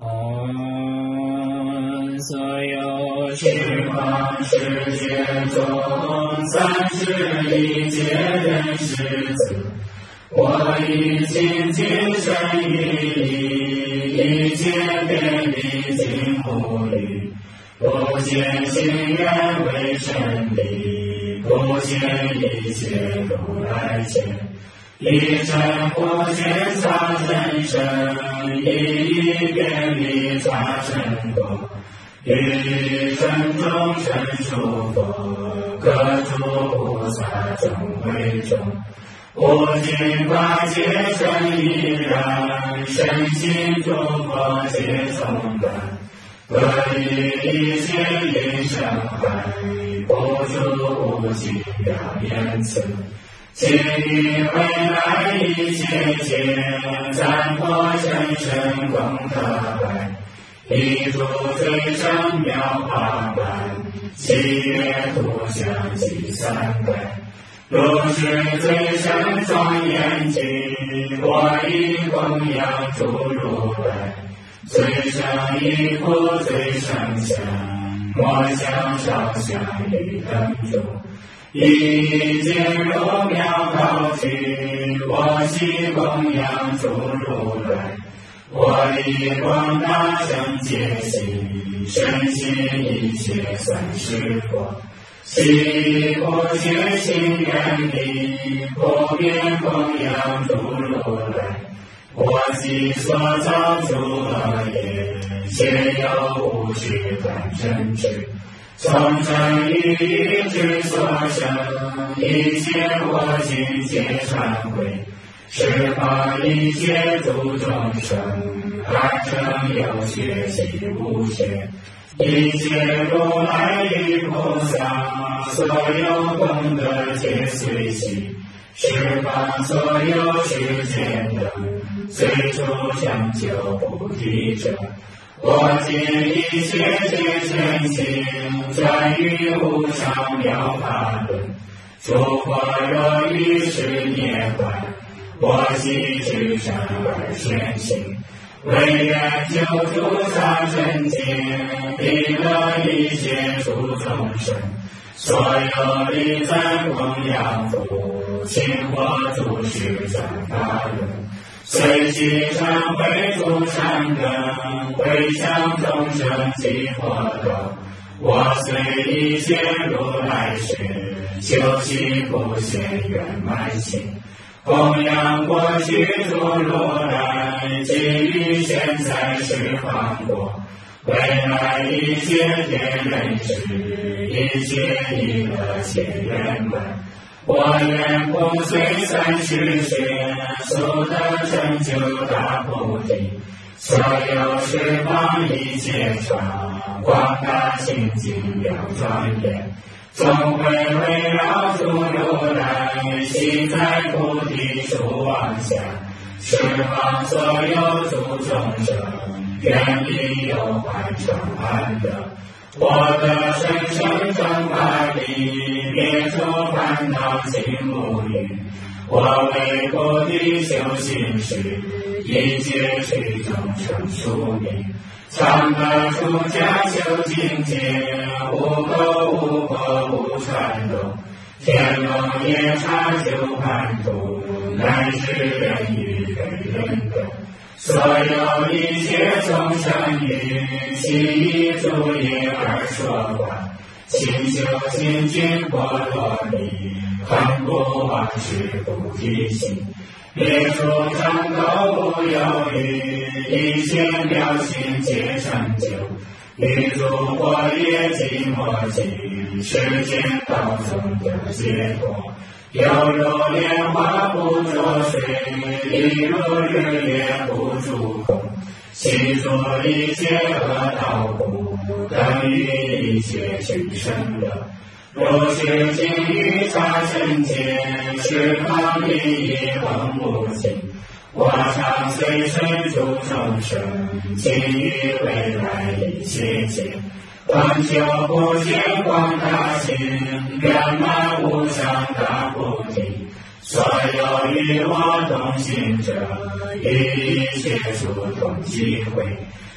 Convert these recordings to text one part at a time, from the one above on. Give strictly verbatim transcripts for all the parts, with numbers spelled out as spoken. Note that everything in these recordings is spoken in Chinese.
唵，所有虚妄世界中，三世一切人世子，我以心尽身于意，一切遍历尽不虑，不见心愿为真理，不见一切如来见。一尘不见差真身，一一遍历差真果，于真中成殊佛，各诸菩萨众为众，无尽法界身依然，身心诸佛皆充满，各于一切云生海，不住无尽妙言辞。今以未来一切劫，赞破真身功德百，一诸最胜妙法门，七月图像即三百。如是最胜庄严经，我以供养诸如来，最胜一苦最胜相，我相少相与等诸。一见如妙高举，我悉供养诸如来，我以广大圣解心，身心一切三世佛，悉不觉心愿力，不变供养诸如来，我悉所造诸恶业，皆有无虚感真知。从生于一之所生，一切我今皆忏悔，十方一切诸众生，二乘有学习无学，一切如来与菩萨，所有功德皆随喜，十方所有世间等，最初成就菩提者。我今一切皆真心，专于无上妙法论。诸佛若于是涅槃，我悉至善而显行，为愿救诸萨真经，利乐一切诸众生。所有礼赞供养福，请获诸世赞法论。随其上回诸善根，回向众生及佛道。我随一切如来学，修习不现圆满心，供养过去诸如来，给予现在十方国，未来一切天人世，一切一乐皆圆满。我愿不随三世学，速得成就大菩提。所有十方一切常，广大清净妙庄严，总会围绕诸如来，悉在菩提树妄想。十方所有诸众生，愿力有万常安乐。我得生生正法力，灭除烦恼尽无余。我为菩提修行时，一切具众生殊名。常得出家修境界，无垢无惑无传动。天龙夜叉修盘图，乃至人与人人等。所有一切众生于其一诸业而说法，勤修精进波罗蜜，恒不忘失菩提心，灭除障垢无有余，一切妙心皆成就。于诸火业寂寞尽，世间道中得解脱。犹如莲花不着水，亦如日月不住空。悉诸一切恶道故，等于一切俱生乐。如是经于刹尘间，十方利益恒无尽。我常随身诸众生，今于未来一切劫。观修不见广大心，圆满无上大菩提。所有与我同行者，于一切处同机会。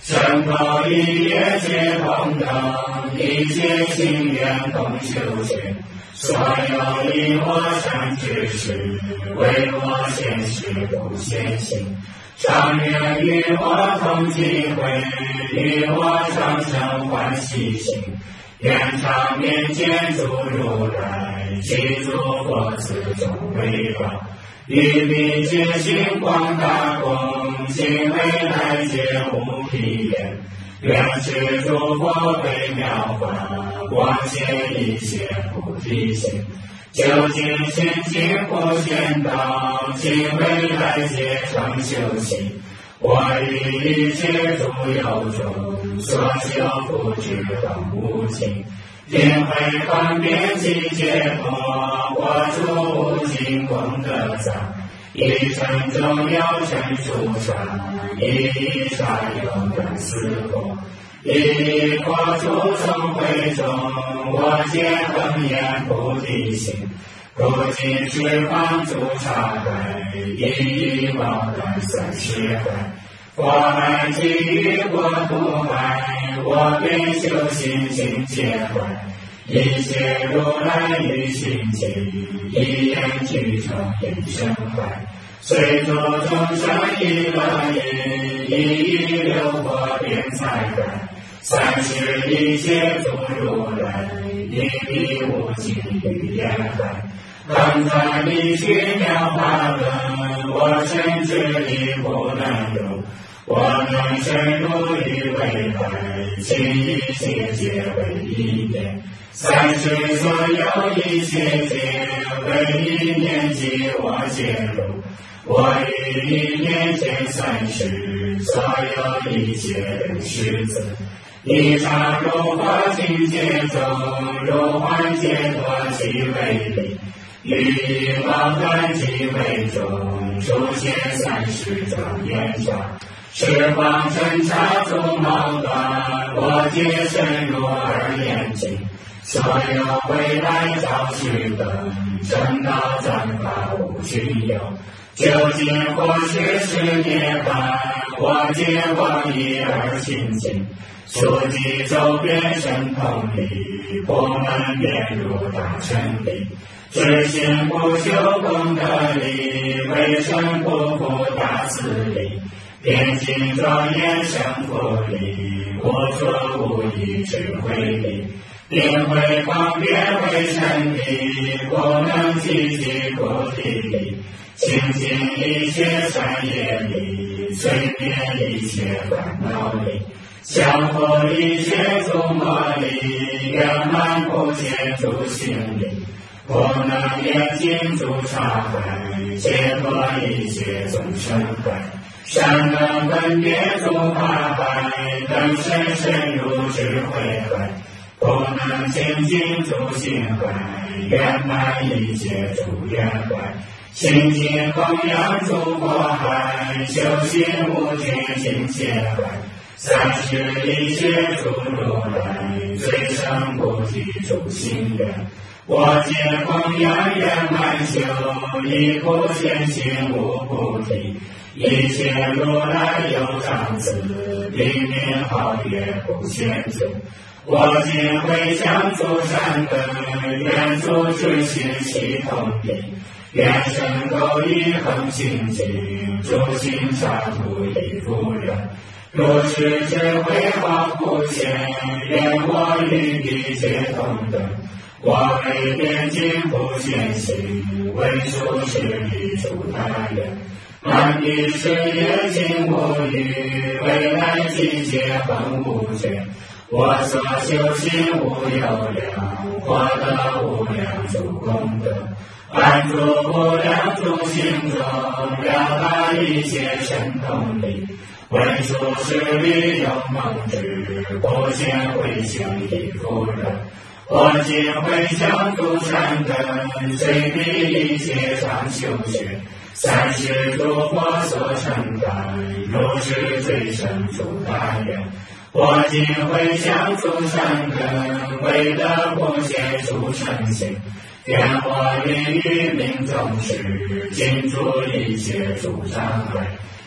身口意业皆同等，一切心愿同修学。所有因我善知识，为我现实不现行。常愿与我同机会，与我常生欢喜心。愿常面见诸如来，其诸佛子中为宝。于彼界心广大光，心未来皆无疲厌。愿持诸佛为妙法，光显一切菩提心。究竟心经不显道，今未来皆成修行。我于一切诸有中，所修不知等无尽。定慧方便及解脱，我诸无尽功德藏。一尘中有尘殊传，一一刹有本思佛。一一佛诸众会中，我皆恒言菩提心。如今十方诸刹海，一一宝干三十海。佛海给予国土海，我便修行境界海。一切如来于心经，一言具成一生海。随诸众生一个因，一一流火变财海。三世一切诸如来，一一无尽语言海。当在离去妙法轮，我深知力不能容。我能深入于未来，尽一切皆为一念。三世所有一切皆为一念即我皆入。我于一念见三世，所有一切人世子。一刹如火境界中，如幻解脱即为理。于一毛断即为中，出现三世庄严刹。十方真刹诸毛断，我皆深入而严净。所有未来照虚等，正道赞法无均有。究竟或是是涅槃，我皆往一而心净。数极周遍神通力，不能遍入大乘力。知行不修功德力，为神不负大慈力。遍尽庄严生活力，无所无依智慧力。定慧方便为神力，不能积集菩提力。清净一切善业力，随便一切烦恼力。降伏一切诸魔力，圆满不见诸行力。不能严禁诸刹海，解脱一切众生海。善能分别诸法海，等深深入智慧海。不能清净诸行海，圆满一切诸愿海。清净供养诸佛海，修行无尽境界海。三世一切诸如来，最胜菩提诸心愿。我皆供养圆满修，一不现行无菩提。一切如来有长子，灵名号曰不现主。我今回向诸善根，愿诸知行其同力。愿身口意恒清净，诸行刹土亦无染。如是智慧华普现，愿我与彼皆同等。我为边境不现行，为数十里诸大愿。满地事业尽无余，未来境界恒无缺。我所修行无有量，获得无量诸功德。安住无量诸行中，表达一切神通力。为数十里有梦之，不见回向亦复然。我今回向诸善根，随彼一切常修学。三世诸佛所承担，如是最胜诸大愿。我今回向诸善根，为得不现诸圣行。愿我临于命中时，尽诸一切诸障碍。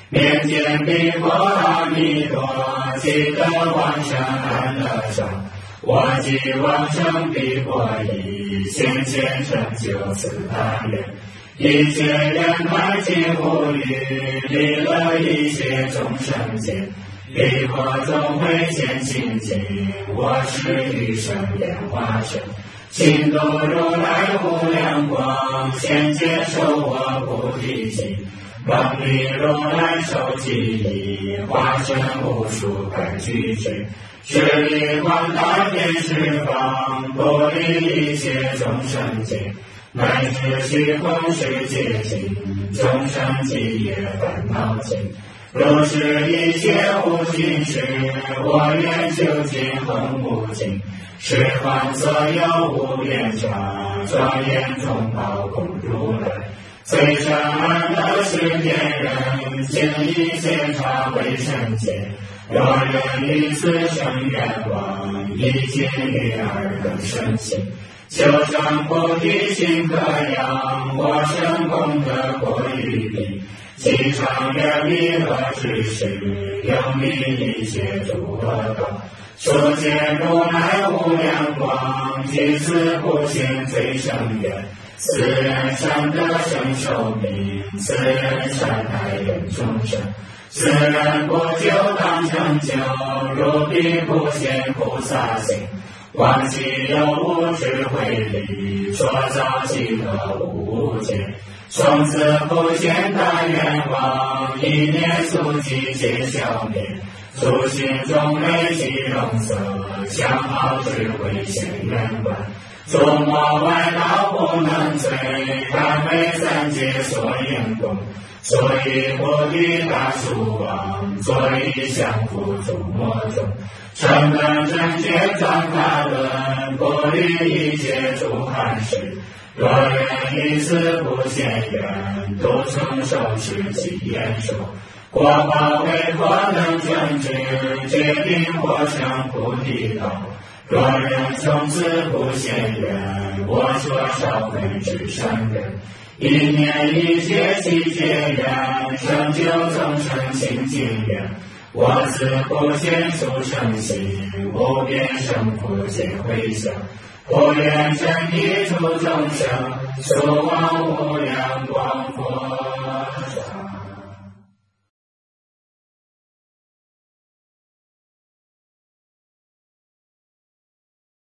面见彼国阿弥陀，即得往生安乐山。我即往生彼国已，先前成就此大愿。一切人满尽无虑，离了一切众生间。彼国中会现清净，我是余生莲花生。心度如来无量光，先接受我菩提心。蒙彼如来受记忆，化身无数百俱胝。是以广大遍十方，不离一切众生间。乃至虚空世界尽，众生极业烦恼尽。如是一切无尽事，我愿究竟恒无尽。十方所有无边刹，庄严中宝供如来。最胜安乐是天人，尽一切刹为圣界。若人于此生愿望，一切于二等生心。修成菩提心可扬，我生功德过于彼。其常愿弥勒之事，永离一切诸恶道。初见如来无量光，具此不现最胜愿。此人善得生寿命，此人善待人众生。此人不久当成就，如彼不现菩萨行。往昔有无智慧力，所造其乐无间。从此不见大愿望，一念速即皆消灭。初心中累积容色，相好智慧现圆满。诸魔外道不能摧，但为三界所应供。所以菩提大树王，所以降伏诸魔众。成本正觉庄大论，不离一切诸汉事。若人以此不现愿，独承受持其言说。果报为佛能正知，决定获生菩提道。若人从此不现愿，我说少分之善人。一念一切悉结缘，成就众生清净愿。我自不现出生心，无边胜福皆回向。不愿真谛出众生，速往无量光佛。